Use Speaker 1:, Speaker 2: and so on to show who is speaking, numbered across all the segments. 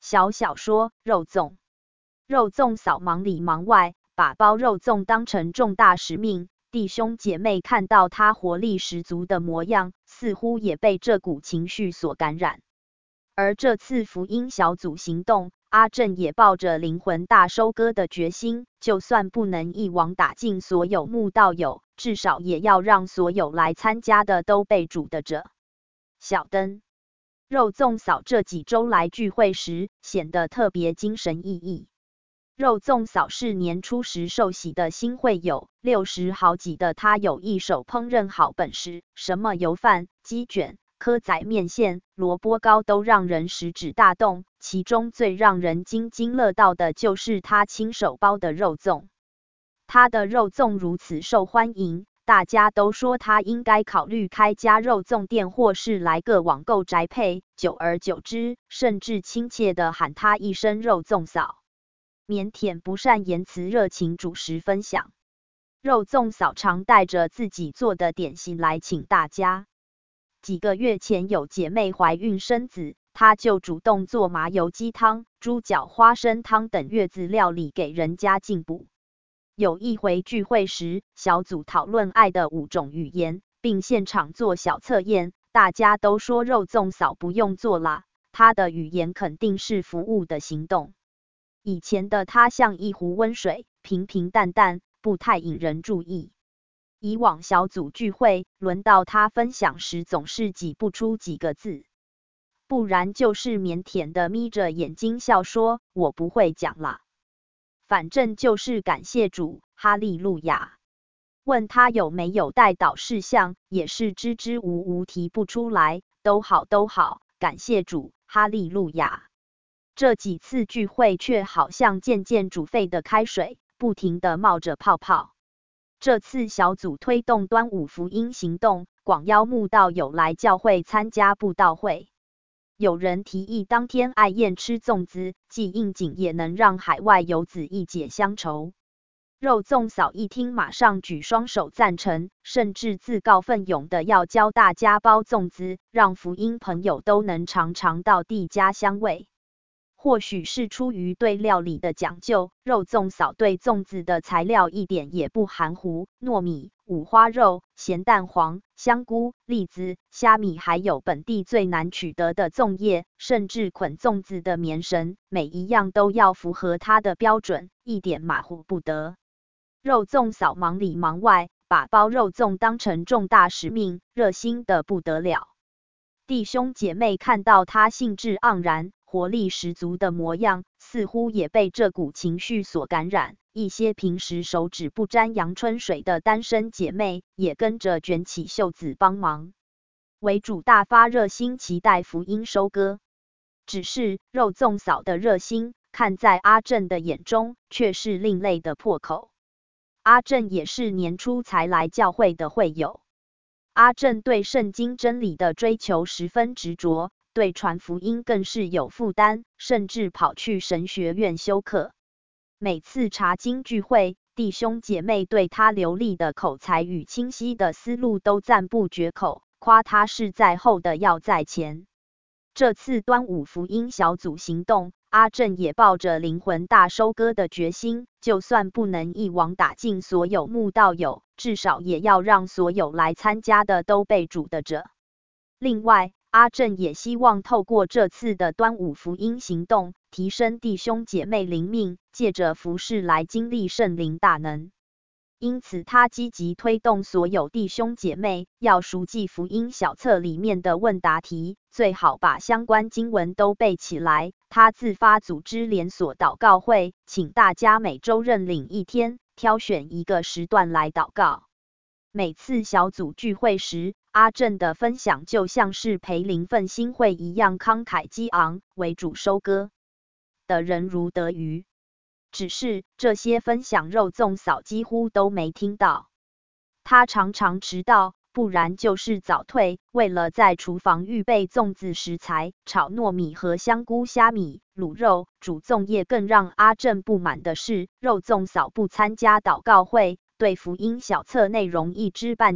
Speaker 1: 小小说肉粽。肉粽嫂忙里忙外，把包肉粽当成重大使命。弟兄姐妹看到他活力十足的模样，似乎也被这股情绪所感染。而这次福音小组行动，阿正也抱着灵魂大收割的决心，就算不能一网打尽所有慕道友，至少也要让所有来参加的都被主的这小灯。肉粽嫂这几周来聚会时，显得特别精神奕奕。肉粽嫂是年初时受洗的新会友，60好几的她有一手烹饪好本事，什么油饭、鸡卷、蚵仔面线、萝卜糕都让人食指大动。其中最让人津津乐道的就是她亲手包的肉粽。她的肉粽如此受欢迎，大家都说她应该考虑开家肉粽店，或是来个网购宅配。久而久之，甚至亲切地喊她一声肉粽嫂。腼腆不善言辞，热情主食分享。肉粽嫂常带着自己做的点心来请大家。几个月前有姐妹怀孕生子，她就主动做麻油鸡汤、猪脚花生汤等月子料理给人家进补。有一回聚会时，小组讨论爱的5种语言，并现场做小测验，大家都说肉粽嫂不用做啦，她的语言肯定是服务的行动。以前的她像一壶温水，平平淡淡，不太引人注意。以往小组聚会，轮到她分享时总是挤不出几个字，不然就是腼腆的眯着眼睛笑说：“我不会讲啦。”反正就是感谢主，哈利路亚。问她有没有带祷事项，也是支支吾吾提不出来，都好都好，感谢主，哈利路亚。这几次聚会却好像渐渐煮沸的开水，不停地冒着泡泡。这次小组推动端午福音行动，广邀慕道友来教会参加布道会。有人提议当天爱宴吃粽子，既应景也能让海外游子一解乡愁。肉粽嫂一听马上举双手赞成，甚至自告奋勇的要教大家包粽子，让福音朋友都能尝尝到地家香味。或许是出于对料理的讲究，肉粽嫂对粽子的材料一点也不含糊，糯米、五花肉、咸蛋黄、香菇、栗子、虾米，还有本地最难取得的粽叶，甚至捆粽子的棉绳，每一样都要符合她的标准，一点马虎不得。肉粽嫂忙里忙外，把包肉粽当成重大使命，热心的不得了。弟兄姐妹看到她兴致盎然、活力十足的模样，似乎也被这股情绪所感染。一些平时手指不沾阳春水的单身姐妹，也跟着卷起袖子帮忙。为主大发热心，期待福音收割。只是肉粽嫂的热心，看在阿正的眼中，却是另类的破口。阿正也是年初才来教会的会友。阿正对圣经真理的追求十分执着，对传福音更是有负担，甚至跑去神学院修课。每次查经聚会，弟兄姐妹对他流利的口才与清晰的思路都赞不绝口，夸他是在后的要在前。这次端午福音小组行动，阿正也抱着灵魂大收割的决心，就算不能一网打尽所有慕道友，至少也要让所有来参加的都被主的这。另外，阿正也希望透过这次的端午福音行动，提升弟兄姐妹灵命，借着服事来经历圣灵大能。因此他积极推动所有弟兄姐妹要熟记福音小册里面的问答题，最好把相关经文都背起来。他自发组织连锁祷告会，请大家每周认领一天，挑选一个时段来祷告。每次小组聚会时，阿正的分享就像是培灵奋兴会一样慷慨激昂，为主收割的人如得鱼。只是这些分享肉粽嫂几乎都没听到，她常常迟到，不然就是早退。为了在厨房预备粽子食材，炒糯米和香菇、虾米、卤肉、煮粽叶，更让阿正不满的是，肉粽嫂不参加祷告会，对福音小册内容一知半解，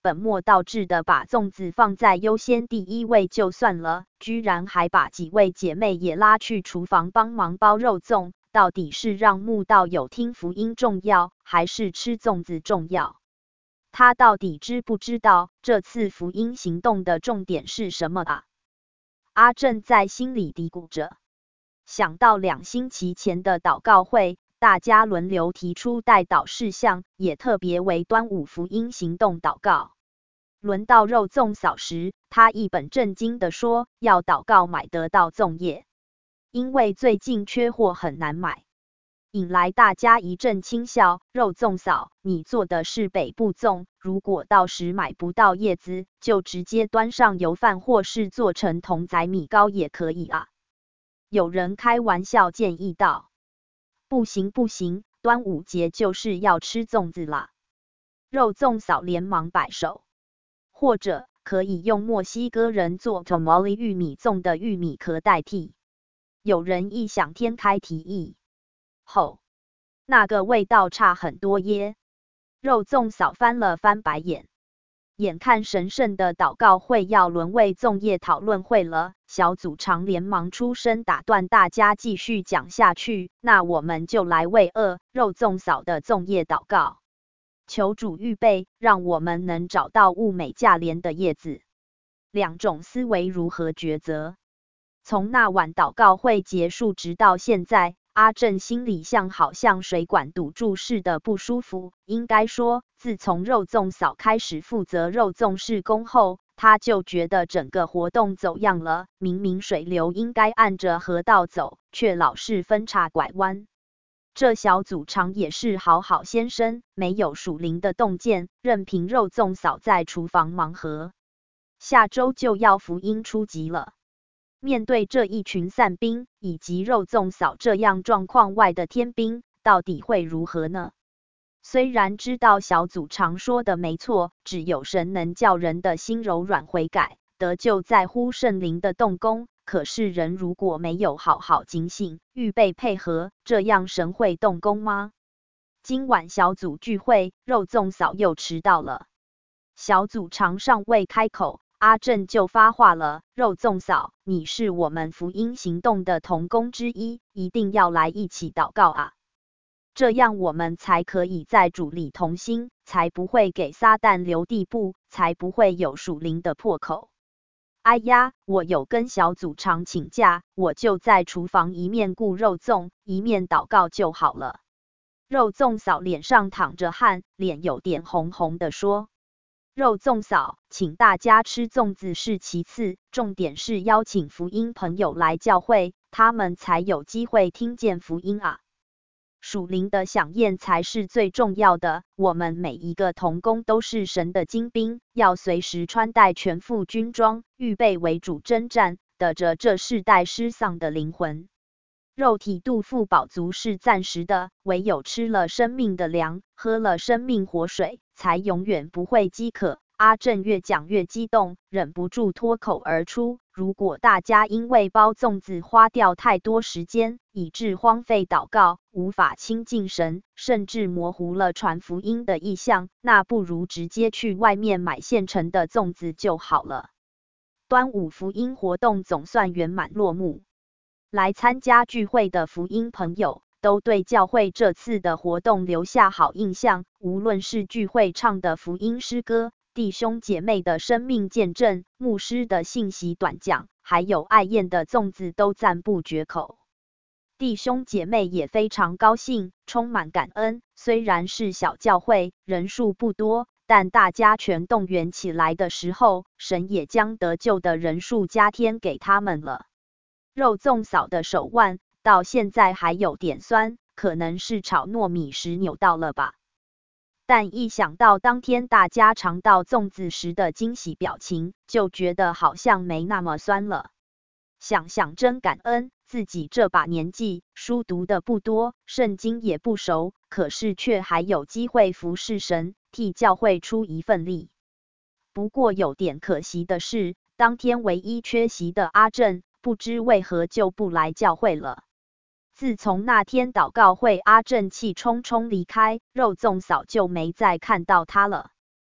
Speaker 1: 本末倒置的把粽子放在优先第一位就算了，居然还把几位姐妹也拉去厨房帮忙包肉粽，到底是让慕道友听福音重要，还是吃粽子重要？他到底知不知道这次福音行动的重点是什么啊？阿正在心里嘀咕着，想到2星期前的祷告会，大家轮流提出代祷事项，也特别为端午福音行动祷告。轮到肉粽嫂时，他一本正经地说要祷告买得到粽叶，因为最近缺货很难买，引来大家一阵轻笑。肉粽嫂，你做的是北部粽，如果到时买不到叶子，就直接端上油饭或是做成筒仔米糕也可以啊。有人开玩笑建议道。不行不行，端午节就是要吃粽子啦。肉粽嫂连忙摆手。或者可以用墨西哥人做 tamale 玉米粽的玉米壳代替。有人异想天开提议，吼，那个味道差很多耶。肉粽嫂翻了翻白眼，眼看神圣的祷告会要沦为粽叶讨论会了，小组长连忙出声打断大家继续讲下去。那我们就来为肉粽嫂的粽叶祷告。求主预备，让我们能找到物美价廉的叶子。2种思维如何抉择？从那晚祷告会结束直到现在，阿正心里好像水管堵住似的不舒服。应该说，自从肉粽嫂开始负责肉粽事工后，他就觉得整个活动走样了。明明水流应该按着河道走，却老是分岔拐弯。这小组长也是好好先生，没有属灵的洞见，任凭肉粽嫂在厨房忙活。下周就要福音初级了，面对这一群散兵，以及肉粽嫂这样状况外的天兵，到底会如何呢？虽然知道小组长说的没错，只有神能叫人的心柔软悔改，得救在乎圣灵的动工。可是人如果没有好好警醒，预备配合，这样神会动工吗？今晚小组聚会，肉粽嫂又迟到了。小组长尚未开口，阿正就发话了：肉粽嫂，你是我们福音行动的同工之一，一定要来一起祷告啊！这样我们才可以在主里同心，才不会给撒旦留地步，才不会有属灵的破口。哎呀，我有跟小组长请假，我就在厨房一面顾肉粽，一面祷告就好了。肉粽嫂脸上淌着汗，脸有点红红的说：肉粽嫂，请大家吃粽子是其次，重点是邀请福音朋友来教会，他们才有机会听见福音啊。属灵的响应才是最重要的，我们每一个同工都是神的精兵，要随时穿戴全副军装，预备为主征战，得着这世代失丧的灵魂。肉体肚腹饱足是暂时的，唯有吃了生命的粮，喝了生命活水，才永远不会饥渴。阿正越讲越激动，忍不住脱口而出：如果大家因为包粽子花掉太多时间，以致荒废祷告，无法亲近神，甚至模糊了传福音的意向，那不如直接去外面买现成的粽子就好了。端午福音活动总算圆满落幕。来参加聚会的福音朋友都对教会这次的活动留下好印象，无论是聚会唱的福音诗歌，弟兄姐妹的生命见证，牧师的信息短讲，还有爱宴的粽子都赞不绝口。弟兄姐妹也非常高兴，充满感恩。虽然是小教会，人数不多，但大家全动员起来的时候，神也将得救的人数加添给他们了。肉粽嫂的手腕到现在还有点酸，可能是炒糯米时扭到了吧。但一想到当天大家尝到粽子时的惊喜表情，就觉得好像没那么酸了。想想真感恩，自己这把年纪，书读的不多，圣经也不熟，可是却还有机会服侍神，替教会出一份力。不过有点可惜的是，当天唯一缺席的阿正，不知为何就不来教会了。自从那天祷告会阿正气冲冲离开，肉粽嫂就没再看到他了。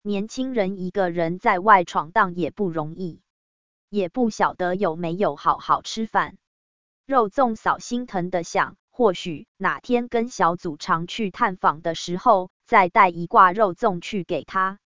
Speaker 1: 年轻人一个人在外闯荡也不容易，也不晓得有没有好好吃饭。肉粽嫂心疼的想，或许哪天跟小祖常去探访的时候，再带一挂肉粽去给他。